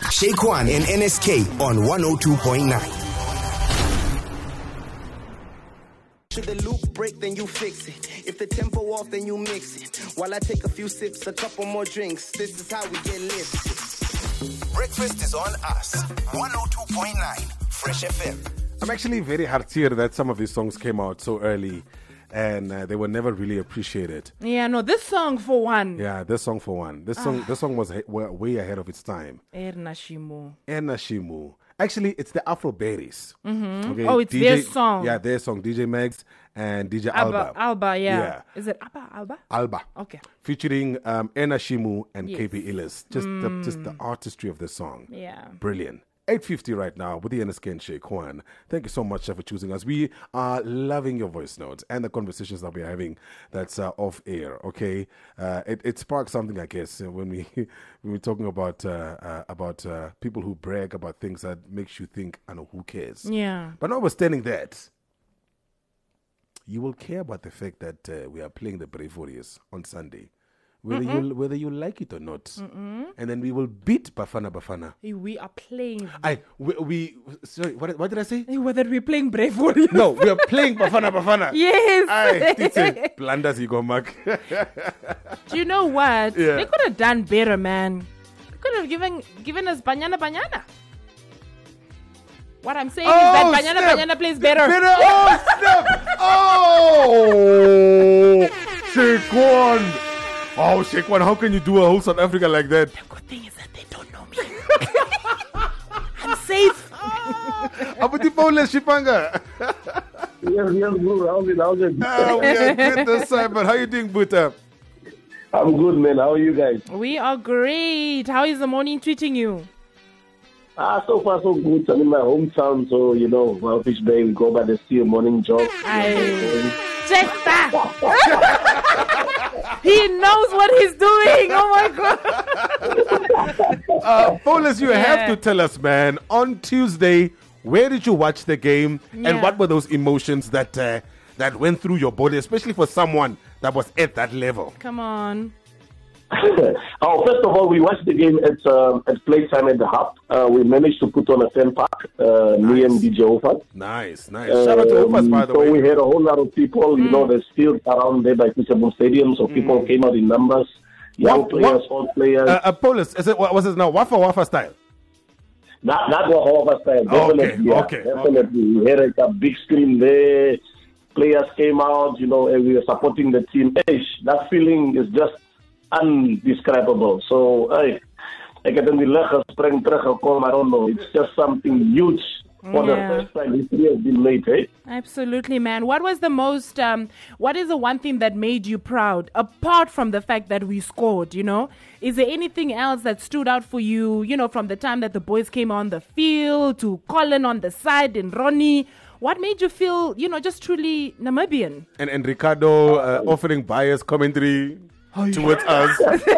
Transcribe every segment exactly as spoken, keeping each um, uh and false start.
Shaquan and N S K on one oh two point nine. Should the loop break, then you fix it. If the tempo off, then you mix it. While I take a few sips, a couple more drinks, this is how we get lifted. Breakfast is on us. one oh two point nine Fresh F M. I'm actually very hard to hear that some of these songs came out so early and uh, they were never really appreciated. Yeah, no, this song for one. Yeah, this song for one. This song, this song was he- wa- way ahead of its time. Erna Shimu. Erna Shimu. Actually, it's the Afro Berries. Mm-hmm. Okay, Oh, it's D J, their song. Yeah, their song. D J Megs and D J Alba. Alba, Alba, yeah. Yeah. Is it Alba, Alba? Alba. Okay. Featuring um, Erna Shimu and Yes. K P Illis. Just the just the artistry of the song. Yeah. Brilliant. eight fifty right now with the N S K and Shaquan. Thank you so much sir, for choosing us. We are loving your voice notes and the conversations that we're having that's uh, off air, okay? Uh, it, it sparks something, I guess, uh, when, we, when we're talking about uh, uh, about uh, people who brag about things that makes you think, I know, who cares? Yeah. But notwithstanding that, you will care about the fact that uh, we are playing the Brave Warriors on Sunday. Whether you whether you like it or not. Mm-mm. And then we will beat Bafana Bafana. We are playing. I we, we sorry, what, what did I say? Whether we're playing Brave Warriors. No, we are playing Bafana Bafana. Yes. Aye, teacher, blunders you go, Mark. Do you know what? Yeah. They could have done better, man. They could have given given us Banyana Banyana. What I'm saying Oh, is that Banyana snap. Banyana plays better. Better. Oh, snap. Oh, Shaquan. Oh, Shaquan, how can you do a whole South Africa like that? The good thing is that they don't know me. I'm safe. Abuti Paula Shipanga. Yes, yes, bro. How's it? How's it? Oh, we are good this side, but how you doing, Buta? I'm good, man. How are you guys? We are great. How is the morning treating you? Ah, so far so good. I'm in my hometown, so you know, Wildfish Bay. We go by the sea, morning jog. I check that. He knows what he's doing. Oh my God. Uh, Paulus, you Yeah. have to tell us, man, on Tuesday, where did you watch the game and Yeah. what were those emotions that uh, that went through your body, especially for someone that was at that level? Come on. Oh, first of all, we watched the game at um, at playtime at the Hub. Uh, we managed to put on a fan park. Uh, Me and D J Ofas. Nice, nice. Shout out to Ofas, by the so way. we had a whole lot of people. You know, there's still around there by Kisabun Stadium, so people came out in numbers. Young What- players, what- old players. Uh, uh, Paulus, is it, what was it now? Wafa Wafa style? Not not what Hova style. Okay, Definitely, yeah, okay, definitely. We had a, a big screen there. Players came out, you know, and we were supporting the team. Hey, that feeling is just undescribable. So, hey, I get in the lekker spring terug gekom. I don't know. It's just something huge for Yeah. the first time history has been made. Hey. Absolutely, man. What was the most, um, what is the one thing that made you proud, apart from the fact that we scored, you know? Is there anything else that stood out for you, you know, from the time that the boys came on the field to Colin on the side and Ronnie? What made you feel, you know, just truly Namibian? And, and Ricardo uh, offering biased commentary towards us.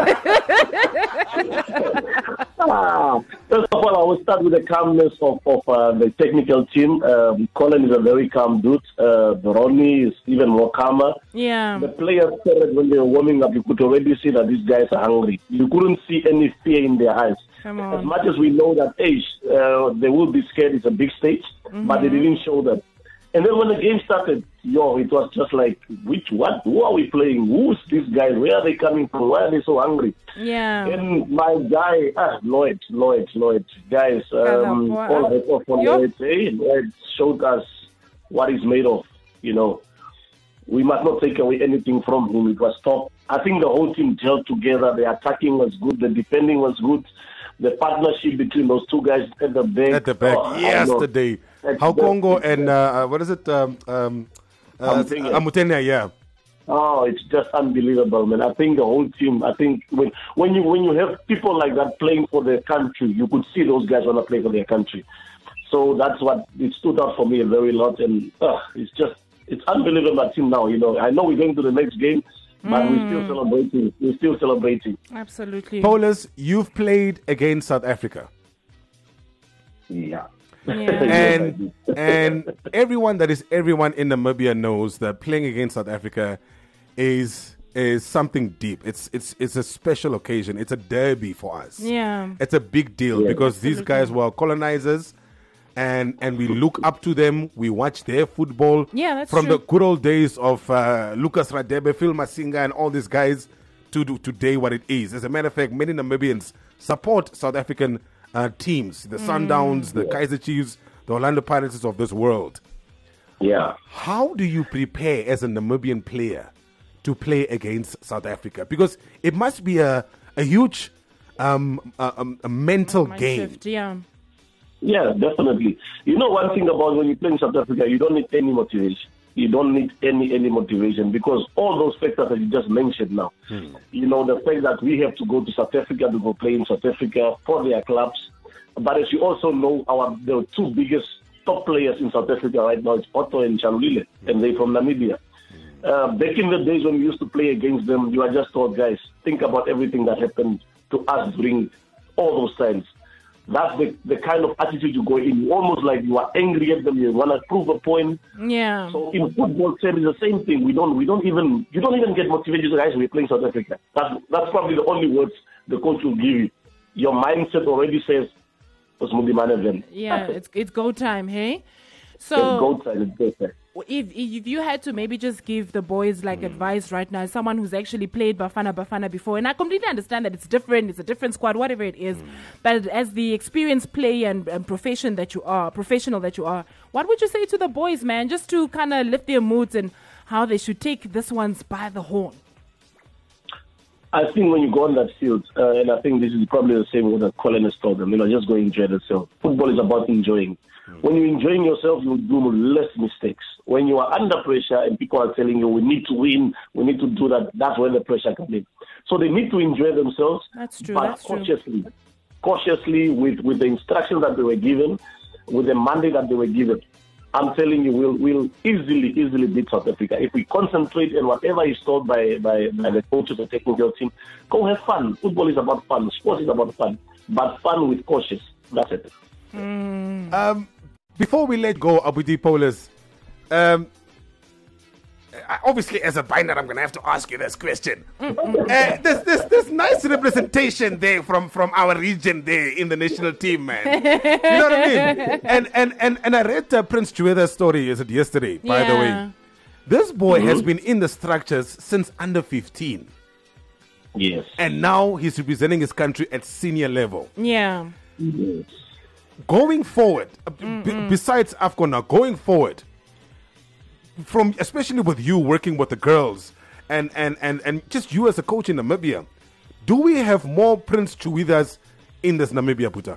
Ah, first of all, I will start with the calmness of, of uh, the technical team. Um, Colin is a very calm dude. Uh, Ronnie is even more calmer. Yeah. The players said when they were warming up, you could already see that these guys are hungry. You couldn't see any fear in their eyes. Come As on. much as we know that age, uh, they will be scared. It's a big stage, but they didn't show that. And then when the game started, yo, it was just like, which what? Who are we playing? Who's these guys? Where are they coming from? Why are they so hungry? Yeah. And my guy, ah, Lloyd, Lloyd, Lloyd, guys, um, Hello, all heads off on Yo. Lloyd. Hey, Lloyd showed us what he's made of. You know, we must not take away anything from him. It was top. I think the whole team gelled together. The attacking was good. The defending was good. The partnership between those two guys at the back. At the back, oh, I know. yesterday. That's- How that's- Congo and, uh, uh, what is it? Um, um, uh, Amutenya. Amutenya, yeah. Oh, it's just unbelievable, man. I think the whole team, I think when when you when you have people like that playing for their country, you could see those guys want to play for their country. So that's what it stood out for me a very lot. And uh, it's just, it's unbelievable team now. You know, I know we're going to the next game, but we're still celebrating. We're still celebrating. Absolutely. Paulus, you've played against South Africa. Yeah. Yeah. And and everyone that is everyone in Namibia knows that playing against South Africa is is something deep. It's it's it's a special occasion. It's a derby for us. Yeah. It's a big deal Yeah. because these guys were colonizers, and and we look up to them. We watch their football. Yeah, that's from true. the good old days of uh, Lucas Radebe, Phil Masinga, and all these guys to do today what it is. As a matter of fact, many Namibians support South African uh, teams, the Sundowns, the Kaiser Chiefs, the Orlando Pirates of this world. Yeah. How do you prepare as a Namibian player to play against South Africa? Because it must be a, a huge um, a, a- a mental Mind game. shift, yeah. Yeah, definitely. You know one thing about when you play in South Africa, you don't need any motivation. You don't need any any motivation because all those factors that you just mentioned now. You know, the fact that we have to go to South Africa to go play in South Africa for their clubs. But as you also know, our the two biggest top players in South Africa right now is Otto and Chalulile, and they're from Namibia. Uh, back in the days when we used to play against them, you are just told, guys, think about everything that happened to us during all those times. That's the, the kind of attitude you go in. Almost like you are angry at them. You want to prove a point. Yeah. So in football terms, it's the same thing. We don't, we don't even, you don't even get motivated. Guys, we're playing South Africa. That's that's probably the only words the coach will give you. Your mindset already says, "It's Mudimane then." Yeah, it's it's go time, hey? It's So go time. It's go time. if if you had to maybe just give the boys like advice right now, as someone who's actually played Bafana Bafana before, and I completely understand that it's different, it's a different squad, whatever it is, but as the experienced player and, and profession that you are, professional that you are, what would you say to the boys, man, just to kind of lift their moods and how they should take this one's by the horn? I think when you go on that field, uh, and I think this is probably the same way that Colin has told them, you know, just go enjoy yourself. Football is about enjoying. When you're enjoying yourself, you do less mistakes. When you are under pressure and people are telling you, we need to win, we need to do that, that's where the pressure comes in. So they need to enjoy themselves, That's true, but that's true. cautiously. Cautiously with, with the instructions that they were given, with the mandate that they were given. I'm telling you, we'll, we'll easily, easily beat South Africa. If we concentrate on whatever is told by, by, by the coaches or technical team, go have fun. Football is about fun. Sport is about fun. But fun with cautious. That's it. Um, before we let go, Abuti Paulus, um, I- obviously as a binder, I'm going to have to ask you this question. Uh, there's, there's, there's nice representation there from, from our region there in the national team, man. You know what I mean? And and and, and I read uh, Prince Chueda's story, is it yesterday, by the Yeah. way. This boy has been in the structures since under fifteen. Yes. And now he's representing his country at senior level. Yeah. yes. Going forward, uh, b- besides AFCON now, going forward, from especially with you working with the girls and, and, and, and just you as a coach in Namibia, do we have more Prince Chuidas in this Namibia, Puta?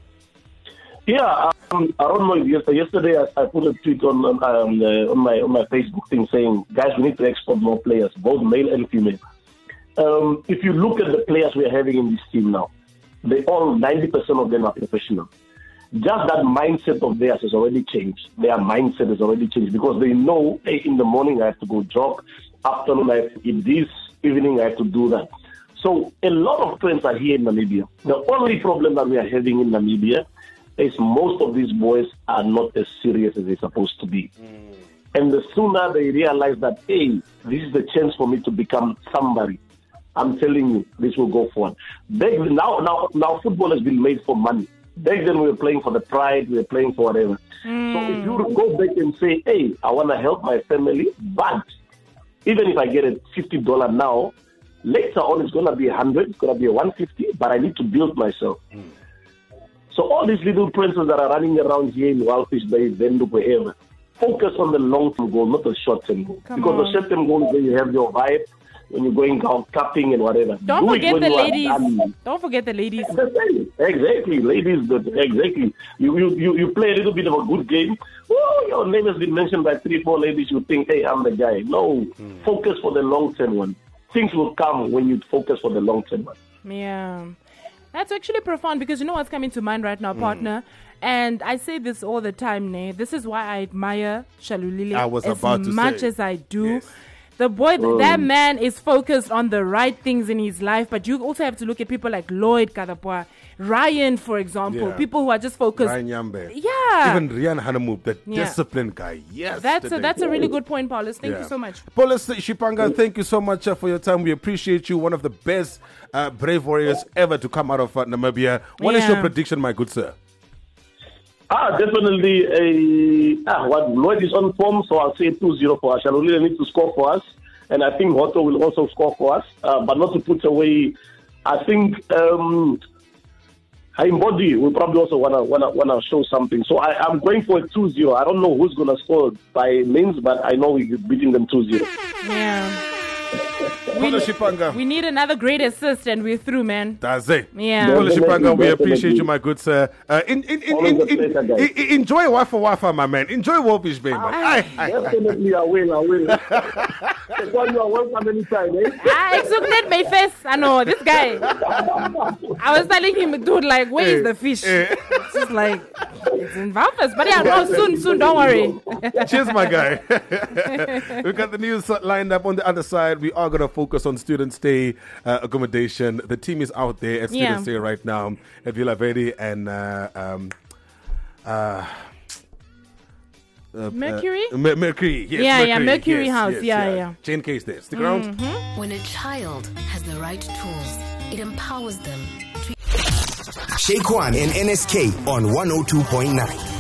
Yeah, um, I don't know if yesterday, yesterday I, I put a tweet on um, um, uh, on my on my Facebook thing saying, guys, we need to export more players, both male and female. Um, if you look at the players we are having in this team now, they all ninety percent of them are professional. Just that mindset of theirs has already changed. Their mindset has already changed because they know, hey, in the morning I have to go jog, afternoon I have to eat this, evening I have to do that. So a lot of friends are here in Namibia. The only problem that we are having in Namibia is most of these boys are not as serious as they're supposed to be. Mm. And the sooner they realize that, hey, this is the chance for me to become somebody, I'm telling you, this will go forward. Back, now, now, now football has been made for money. Back then we were playing for the pride, we were playing for whatever. Mm. So if you go back and say, hey, I want to help my family, but even if I get a fifty dollars now, later on it's going to be one hundred, it's going to be a one hundred fifty, but I need to build myself. Mm. So all these little princes that are running around here in Wildfish Bay, Windhoek, wherever, focus on the long-term goal, not the short-term goal. Come because on. the short-term goal is when you have your vibe, when you're going out cupping and whatever. Don't Do it forget when the you are ladies. done. Don't forget the ladies. That's right. Exactly, ladies. But exactly, you, you you you play a little bit of a good game. Oh, your name has been mentioned by three, four ladies. You think, hey, I'm the guy. No, mm. focus for the long term one. Things will come when you focus for the long term one. Yeah. That's actually profound because you know what's coming to mind right now, partner? And I say this all the time, Ne. This is why I admire Shalulile I was as about to much say. as I do. Yes. The boy, Mm. that man is focused on the right things in his life, but you also have to look at people like Lloyd Kadapwa, Ryan, for example, Yeah. people who are just focused. Ryan Yambe. Yeah. Even Rian Hanamub, the Yeah. disciplined guy. Yes. That's a, today. that's a really good point, Paulus. Thank Yeah. you so much. Paulus Shipanga, thank you so much uh, for your time. We appreciate you. One of the best uh, brave warriors ever to come out of uh, Namibia. What is Yeah. your prediction, my good sir? Ah, definitely. A, ah, what Lloyd is on form, so I'll say two zero for us. Shalulile need to score for us, and I think Hoto will also score for us. Uh, but not to put away, I think um, Haimbodi will probably also wanna wanna wanna show something. So I, I'm going for a two zero. I don't know who's gonna score by means, but I know we're beating them two zero. Yeah. Paulus Shipanga. We need another great assist, and we're through, man. That's it. Yeah. Paulus Shipanga, we Definitely, appreciate you, definitely. my good sir. Uh, in, in, in, Always in, a in, pleasure, guys. in- enjoy Wafa Wafa, my man. Enjoy Wopish Bay, man. Aye, aye. Definitely, I will. I will. One, you are welcome anytime, eh? Ah, it's looking at my face. I know this guy. I was telling him, dude, like, where is Eh, the fish? eh. It's just like, it's in Valpas. But yeah, no, soon, soon, don't worry. Cheers, my guy. We got the news lined up on the other side. We are going to focus on student stay uh, accommodation. The team is out there at Yeah. student stay right now at Villa Verde and uh, um, uh, uh, Mercury? Uh, Mer- Mercury, yes. Yeah, yeah, Mercury yes, House. yes, Yeah, yeah. Chain case there. Stick around. When a child has the right tools, it empowers them to Shaquan and N S K on one oh two point nine.